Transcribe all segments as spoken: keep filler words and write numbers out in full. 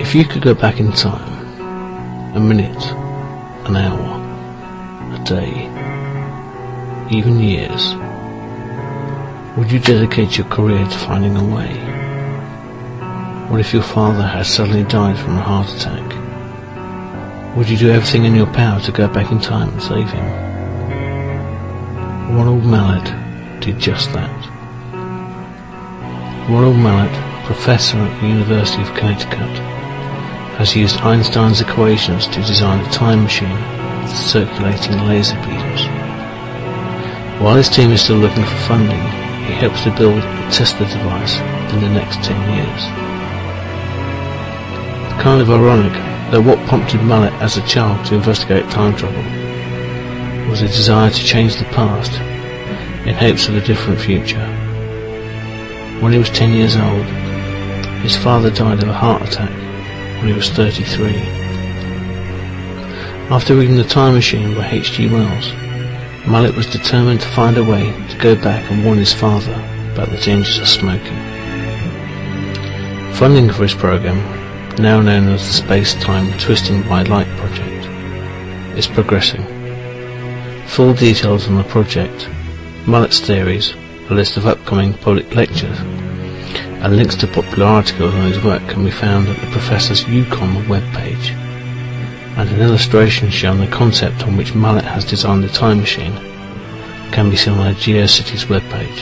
If you could go back in time, a minute, an hour, a day, even years, would you dedicate your career to finding a way? What if your father had suddenly died from a heart attack? Would you do everything in your power to go back in time and save him? Ronald Mallett did just that. Ronald Mallett, professor at the University of Connecticut, has used Einstein's equations to design a time machine with circulating laser beams. While his team is still looking for funding, he hopes to build and test the device in the next ten years. It's kind of ironic that what prompted Mallett as a child to investigate time travel was a desire to change the past in hopes of a different future. When he was ten years old, his father died of a heart attack when he was thirty-three. After reading The Time Machine by H G Wells, Mallett was determined to find a way to go back and warn his father about the dangers of smoking. Funding for his program, now known as the Space-Time Twisting by Light Project, is progressing. Full details on the project, Mallett's theories, a list of upcoming public lectures, and links to popular articles on his work can be found at the Professor's UConn webpage, and an illustration showing the concept on which Mallett has designed the time machine can be seen on the GeoCities webpage.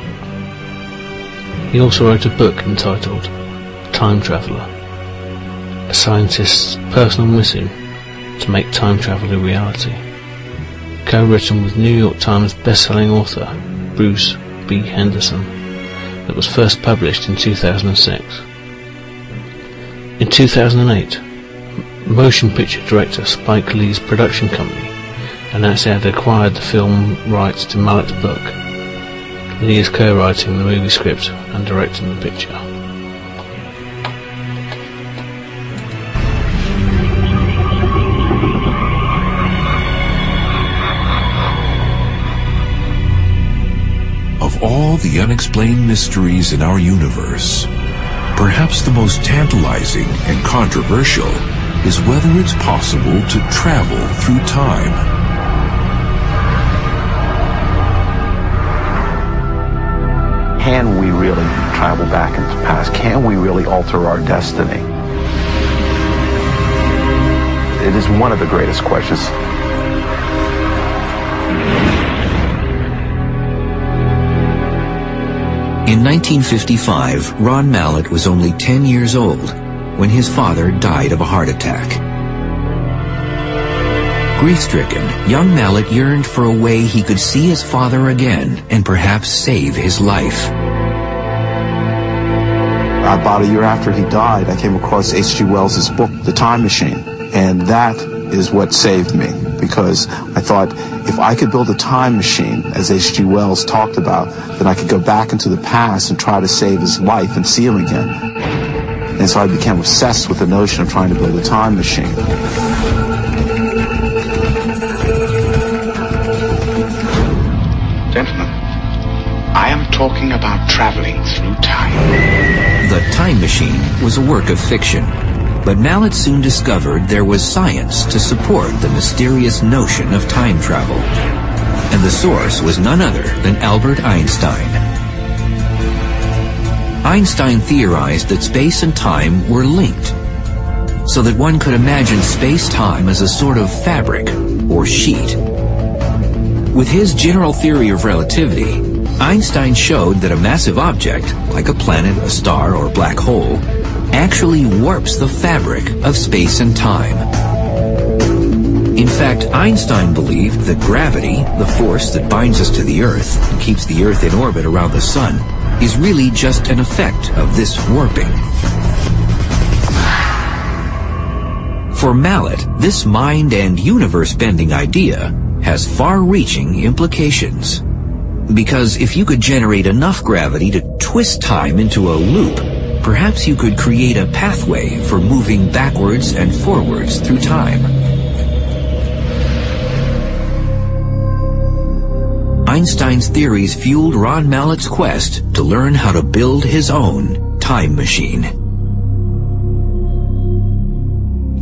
He also wrote a book entitled Time Traveller, a scientist's personal mission to make time travel a reality, co-written with New York Times best-selling author Bruce B. Henderson, that was first published in two thousand six. In two thousand eight, motion picture director Spike Lee's production company announced it had acquired the film rights to Mallett's book. Lee is co-writing the movie script and directing the picture. Of all the unexplained mysteries in our universe, perhaps the most tantalizing and controversial is whether it's possible to travel through time. Can we really travel back into the past? Can we really alter our destiny? It is one of the greatest questions. In nineteen fifty-five, Ron Mallett was only ten years old when his father died of a heart attack. Grief-stricken, young Mallett yearned for a way he could see his father again and perhaps save his life. About a year after he died, I came across H G Wells' book, The Time Machine, and that is what saved me, because I thought if I could build a time machine, as H G Wells talked about, then I could go back into the past and try to save his life and see him again. And so I became obsessed with the notion of trying to build a time machine. Gentlemen, I am talking about traveling through time. The Time Machine was a work of fiction, but Mallett soon discovered there was science to support the mysterious notion of time travel. And the source was none other than Albert Einstein. Einstein theorized that space and time were linked, so that one could imagine space-time as a sort of fabric or sheet. With his general theory of relativity, Einstein showed that a massive object, like a planet, a star, or black hole, actually warps the fabric of space and time. In fact, Einstein believed that gravity, the force that binds us to the Earth and keeps the Earth in orbit around the Sun, is really just an effect of this warping. For Mallett, this mind and universe-bending idea has far-reaching implications. Because if you could generate enough gravity to twist time into a loop, perhaps you could create a pathway for moving backwards and forwards through time. Einstein's theories fueled Ron Mallett's quest to learn how to build his own time machine.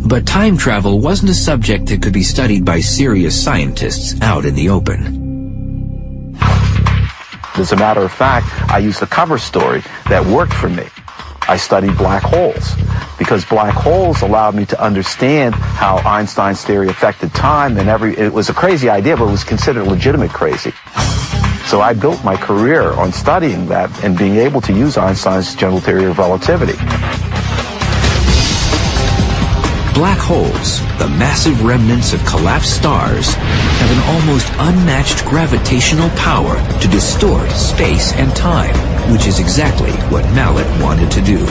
But time travel wasn't a subject that could be studied by serious scientists out in the open. As a matter of fact, I used a cover story that worked for me. I studied black holes because black holes allowed me to understand how Einstein's theory affected time, and every it was a crazy idea, but it was considered legitimate crazy. So I built my career on studying that and being able to use Einstein's general theory of relativity. Black holes, the massive remnants of collapsed stars, have an almost unmatched gravitational power to distort space and time, which is exactly what Mallet wanted to do.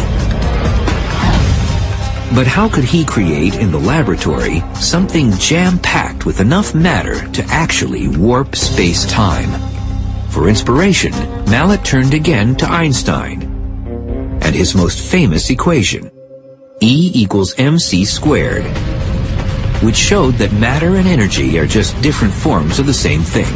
But how could he create in the laboratory something jam-packed with enough matter to actually warp space-time? For inspiration, Mallet turned again to Einstein and his most famous equation, E equals mc squared, which showed that matter and energy are just different forms of the same thing.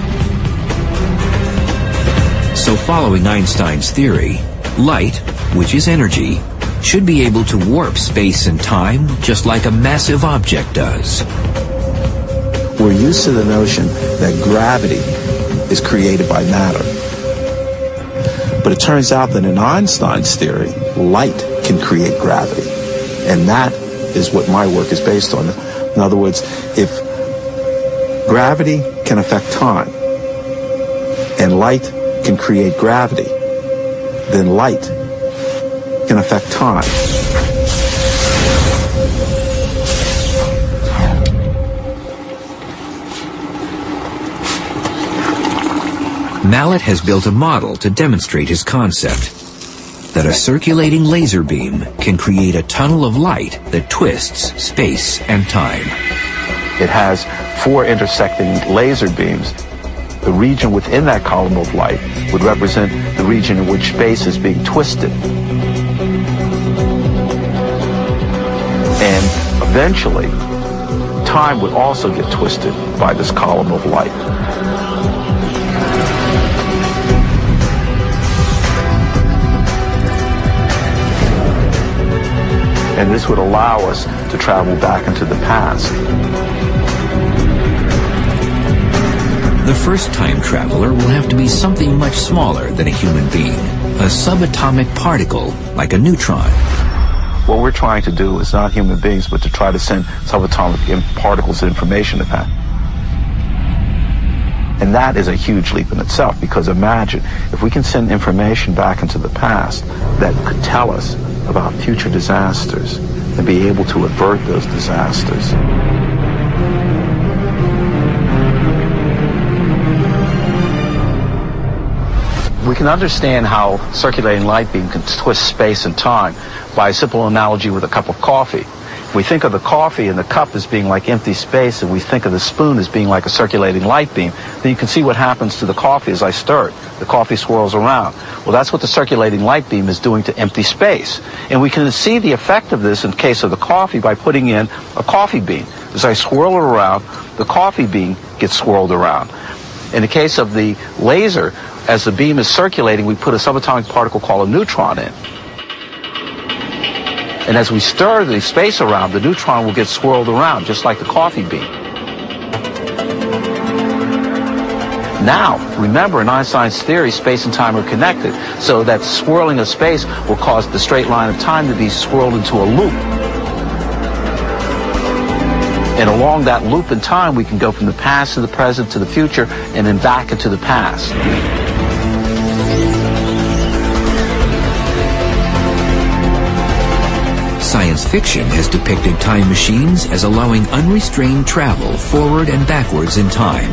So following Einstein's theory, light, which is energy, should be able to warp space and time just like a massive object does. We're used to the notion that gravity is created by matter. But it turns out that in Einstein's theory, light can create gravity. And that is what my work is based on. In other words, if gravity can affect time and light can create gravity, then light can affect time. Mallet has built a model to demonstrate his concept, that a circulating laser beam can create a tunnel of light that twists space and time. It has four intersecting laser beams. The region within that column of light would represent the region in which space is being twisted. And eventually, time would also get twisted by this column of light. And this would allow us to travel back into the past. The first time traveler will have to be something much smaller than a human being, a subatomic particle like a neutron. What we're trying to do is not human beings, but to try to send subatomic particles of information to past. And that is a huge leap in itself, because imagine if we can send information back into the past that could tell us about future disasters and be able to avert those disasters. We can understand how circulating light beam can twist space and time by a simple analogy with a cup of coffee. If we think of the coffee and the cup as being like empty space, and we think of the spoon as being like a circulating light beam, then you can see what happens to the coffee as I stir it. The coffee swirls around. Well, that's what the circulating light beam is doing to empty space. And we can see the effect of this in the case of the coffee by putting in a coffee bean. As I swirl it around, the coffee bean gets swirled around. In the case of the laser, as the beam is circulating, we put a subatomic particle called a neutron in. And as we stir the space around, the neutron will get swirled around, just like the coffee bean. Now, remember, in Einstein's theory, space and time are connected, so that swirling of space will cause the straight line of time to be swirled into a loop. And along that loop in time, we can go from the past to the present to the future, and then back into the past. Science fiction has depicted time machines as allowing unrestrained travel forward and backwards in time.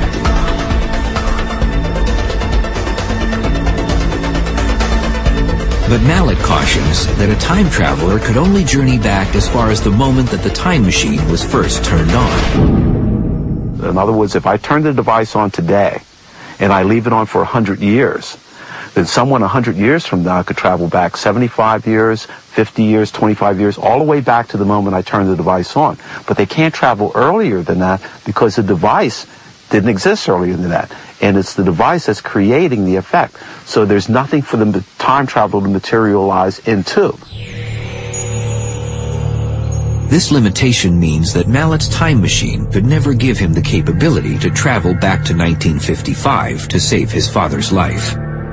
But Mallet cautions that a time traveler could only journey back as far as the moment that the time machine was first turned on. In other words, if I turn the device on today and I leave it on for one hundred years, then someone one hundred years from now could travel back seventy-five years, fifty years, twenty-five years, all the way back to the moment I turned the device on. But they can't travel earlier than that because the device didn't exist earlier than that. And it's the device that's creating the effect. So there's nothing for the time travel to materialize into. This limitation means that Mallet's time machine could never give him the capability to travel back to nineteen fifty-five to save his father's life.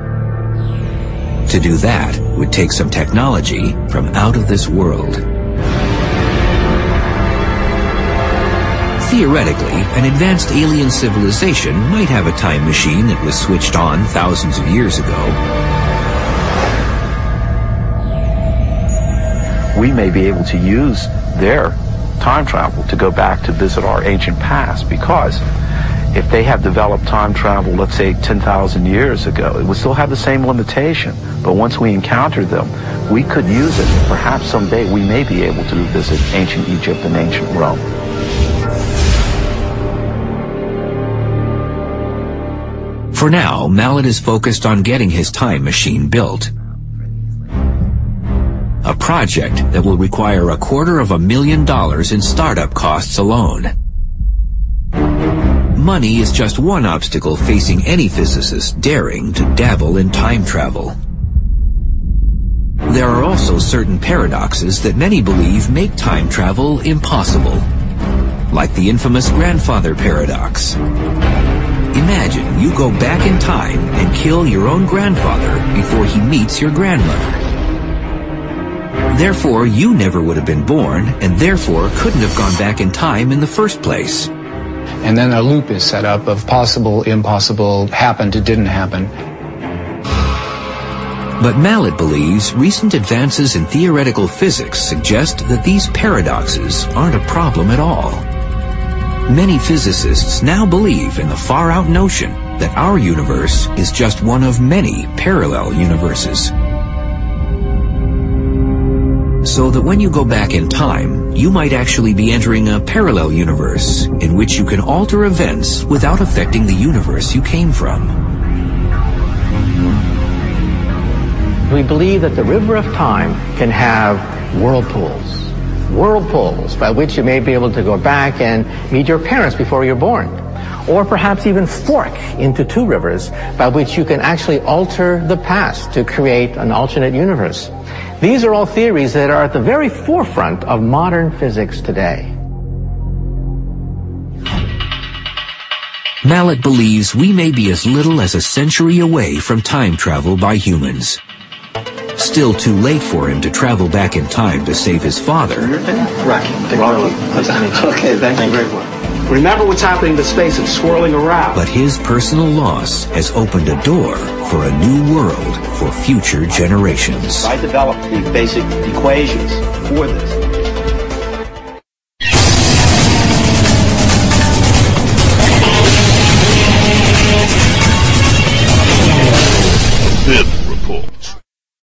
To do that would take some technology from out of this world. Theoretically, an advanced alien civilization might have a time machine that was switched on thousands of years ago. We may be able to use their time travel to go back to visit our ancient past, because if they have developed time travel, let's say ten thousand years ago, it would still have the same limitation. But once we encounter them, we could use it. Perhaps someday we may be able to visit ancient Egypt and ancient Rome. For now, Mallet is focused on getting his time machine built. A project that will require a quarter of a million dollars in startup costs alone. Money is just one obstacle facing any physicist daring to dabble in time travel. There are also certain paradoxes that many believe make time travel impossible, like the infamous grandfather paradox. Imagine you go back in time and kill your own grandfather before he meets your grandmother. Therefore, you never would have been born, and therefore couldn't have gone back in time in the first place. And then a loop is set up of possible, impossible, happened, it didn't happen. But Mallet believes recent advances in theoretical physics suggest that these paradoxes aren't a problem at all. Many physicists now believe in the far-out notion that our universe is just one of many parallel universes. So that when you go back in time, you might actually be entering a parallel universe in which you can alter events without affecting the universe you came from. We believe that the river of time can have whirlpools. Whirlpools by which you may be able to go back and meet your parents before you're born. Or perhaps even fork into two rivers by which you can actually alter the past to create an alternate universe. These are all theories that are at the very forefront of modern physics today. Mallet believes we may be as little as a century away from time travel by humans. Still too late for him to travel back in time to save his father. Rocky. Rocky. Okay, thank you very much. Remember what's happening to space, it's swirling around. But his personal loss has opened a door for a new world for future generations. I developed the basic equations for this.